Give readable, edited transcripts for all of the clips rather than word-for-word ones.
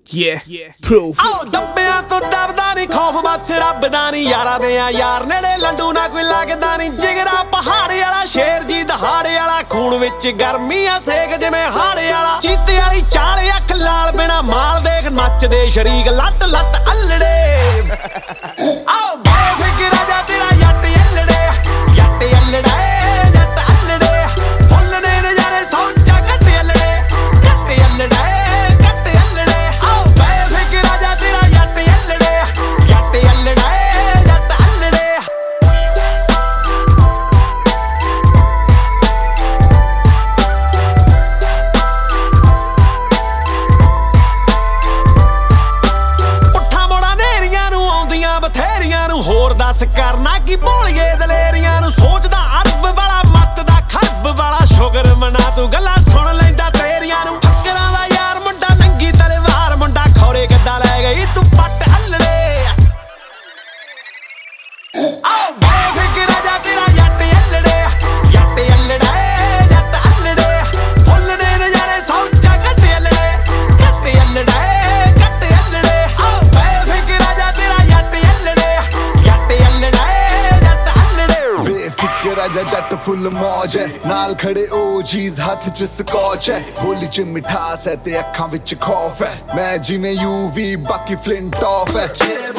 proof ਦੱਬਿਆਂ ਤੋਂ ਦਬਦਾ ਨੀ ਖੌਫ ਬਸ ਰੱਬ ਦਾ ਨੀ ਯਾਰਾਂ ਦੇ ਆ ਯਾਰ ਨੇੜੇ ਲੰਡੂ ਨਾ ਕੋਈ ਲੱਗਦਾ ਨੀ ਜਿਗਰਾ ਪਹਾੜੇ ਵਾਲਾ ਸ਼ੇਰ ਜੀ ਦਹਾੜੇ ਵਾਲਾ ਖੂਨ ਵਿੱਚ ਗਰਮੀ ਆ ਸੇਕ ਜਿਵੇਂ ਹਾੜੇ ਵਾਲਾ ਚੀਤੇ ਵਾਲੀ ਚਾਲ ਅੱਖ ਲਾਲ ਬਿਨਾ ਮਾਲ ਦੇਖ ਨੱਚਦੇ ਸ਼ਰੀਕ ਲੱਟ ਲੱਟ ਅੱਲੜੇ ਆਓ ਬੇਫਿਕਰ ਰਾਜਾ ਤੇਰਾ ਜੱਟ ਅੱਲੜੇ ਜੱਟ ਅੱਲੜਾ ਜੱਟ ਅੱਲੜੇ ਫੁੱਲ ਨੇ ਨਜ਼ਾਰੇ ਸੌਂਚਾ ਕੱਟ ਅੱਲੜੇ ਕੱਟ ਅੱਲੜਾ ਹੋਰ ਦੱਸ ਕਰਨਾ ਕੀ ਭੋਲੀਏ ਦਲੇਰੀਆਂ ਨੂੰ ਸੋਚਦਾ ਅਰਬ ਵਾਲਾ ਮੱਤ ਦਾ ਖਰਬ ਵਾਲਾ ਸ਼ੁਗਰ ਮਨਾ ਤੂੰ ਗੱਲਾਂ ਸੁਣ ਲੈਂਦਾ ਤੇਰੀਆਂ ਨੂੰ ਫੱਕਰਾਂ ਦਾ ਯਾਰ ਮੁੰਡਾ ਨੰਗੀ ਤਲਵਾਰ ਮੁੰਡਾ ਖੌਰੇ ਕਿੱਦਾਂ ਲੈ ਗਈ ਤੂੰ ਪੱਟ ਹੱਲੜੇ ਆਓ ਬੇਫਿਕਰ ਰਾਜਾ ਤੇਰਾ ਜੱਟ ਅੱਲੜੇ ਜੱਟ ਅੱਲੜਾ ਜੱਟ ਅੱਲੜੇ ਫੁੱਲ ਨੇ ਨਜ਼ਾਰੇ ਸੌਂਚਾ ਕੱਟ ਅੱਲੜੇ ਕੱਟ ਅੱਲੜਾ ਰਾਜਾ ਜੱਟ ਫੁੱਲ ਮੌਜ ਹੈ ਨਾਲ ਖੜੇ OGs ਹੱਥ ਚ ਸਕੌਚ ਹੈ ਬੋਲੀ ਚ ਮਿਠਾਸ ਹੈ ਤੇ ਅੱਖਾਂ ਵਿੱਚ ਖੌਫ ਹੈ ਮੈਂ ਜਿਵੇਂ UV ਬਾਕੀ ਫਲਿੰਟ ਆਫ ਹੈ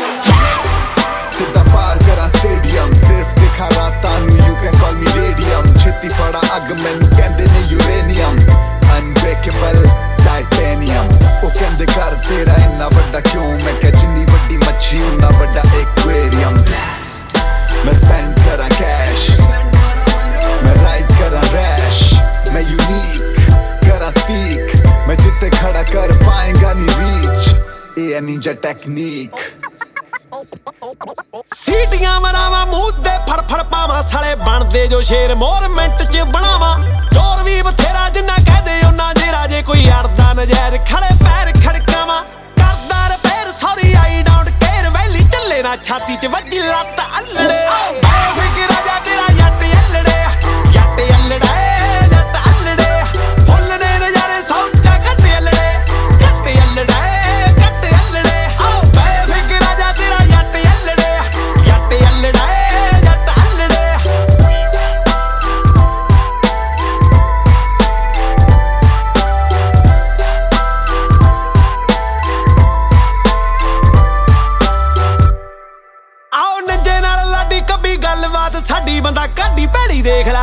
ਸਿੱਧਾ ਪਾਰ ਕਰਾਂ ਸਟੇਡੀਅਮ ਸਿਰਫ ਦਿਖਾ ਰਾਤਾਂ ਨੂੰ you can call me radium ਛੇਤੀ ਫੜਾ ਅੱਗ ਮੈਨੂੰ ਕਹਿੰਦੇ ਨੇ ਯੂਰੇਨੀਅਮ ਅਨਬ੍ਰੇਕੇਬਲ ਟਾਈਟੇਨੀਅਮ ਉਹ ਕਹਿੰਦੇ ਘਰ ਤੇਰਾ ਇੰਨਾ ਵੱਡਾ ਕਿਉਂ ਮੈਂ ਕਿਹਾ ਜਿੰਨੀ ਵੱਡੀ ਮੱਛੀ ਉਨਾ ਵੱਡਾ ਐਕੁਆਰੀਅਮ ਮੈਂ ਸਪੈਂਡ ਕਰਾਂ ਕੈਸ਼ मैं राइड करा रैश मैं यूनिक करा स्पीक मैं जितने खड़ा कर पाएगा नी रीच ये है निंजा टेक्निक सीटियां मरावा मूंह ते फड़ फड़ पावा साले बनदे जो शेर मोर मिंट च बनावा जोर भी बथेरा जिन्ना कह दे उन्ना जेरा जे कोई अड़दा नजैर खड़े पैर खड़कावा करदा repair sorry I don't care वैली चले ना छाती च वज्जी लत्त अल्लड़े बेफिक्र राजा तेरा जट्ट अल्लड़े जट्ट अल्लड़ा जट्ट अल्लड़े फुੱਲ ने नजारे सौंचा कट अल्लड़े कट अल्लड़ा कट अल्लड़े आओ बेफिक्र राजा तेरा जट्ट अल्लड़े जट्ट अल्लड़ा जट्ट अल्लड़े आओ नंजे नाल लाडी कभी गलबात साडी बंदा काडी भैड़ी देख